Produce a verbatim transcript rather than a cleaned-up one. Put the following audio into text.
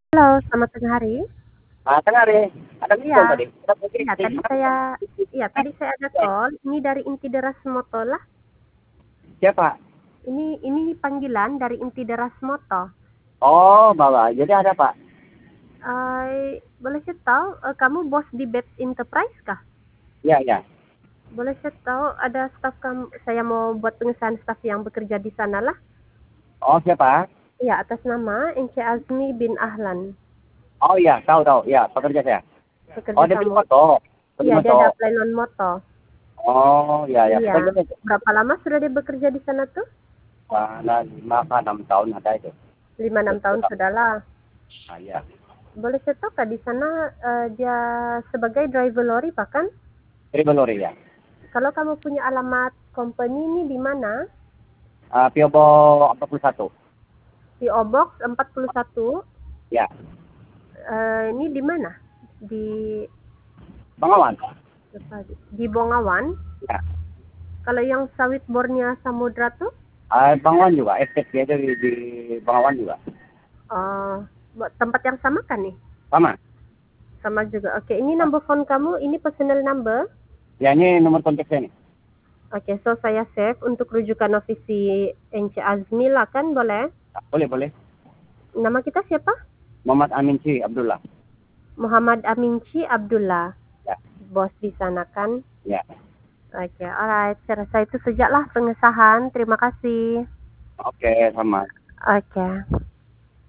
Halo, selamat tengah hari. Ah, tengah hari, ada Iya. telepon tadi. Iya, tadi saya iya, tadi saya ada call, ini dari Inti Deras Moto lah. Siapa? Ini ini panggilan dari Inti Deras Moto. Oh, bawa. Jadi ada, Pak? Eee, boleh saya tahu, eee, kamu bos di Best Enterprise kah? Iya, iya. Boleh saya tahu ada staf kamu saya mau buat pengesahan staf yang bekerja di sana lah. Oh, siapa? Iya, atas nama Ence Azmi bin Ahlan. Oh iya, tahu tahu. Iya, pekerja saya. Oh, Pekerja dia beli kamu. moto. Beli Iya, dia moto. ada apply non moto. Oh, iya, iya. Iya. Pekerja itu. Berapa lama sudah dia bekerja di sana tuh? Ada lima ke enam tahun ada itu. lima enam tahun sudahlah. Ah, iya. Boleh saya tahu Kak, di sana uh, dia sebagai driver lori bahkan? Driver lori ya. Kalau kamu punya alamat company ini di mana? Ah, P O Box empat puluh satu. P O Box empat puluh satu. Ya. Uh, ini di mana? Di Bengawan. di Bongawan. Ya. Kalau yang sawit bornya Samudra tuh? Ah, Bengawan juga. Estate dia itu di, di Bengawan juga. Oh, tempat yang sama kan nih? Sama. Sama juga. Oke, ini number phone kamu, ini personal number. Ya, ini nomor kontak saya nih. Oke, so saya save untuk rujukan ofisi Ence Azmi lah kan, boleh? Boleh, boleh. Nama kita siapa? Muhammad Aminci Abdullah. Muhammad Aminci Abdullah. Ya. Bos di sana kan? Ya. Oke, alright. Saya rasa itu sajalah pengesahan. Terima kasih. Oke, sama. Oke.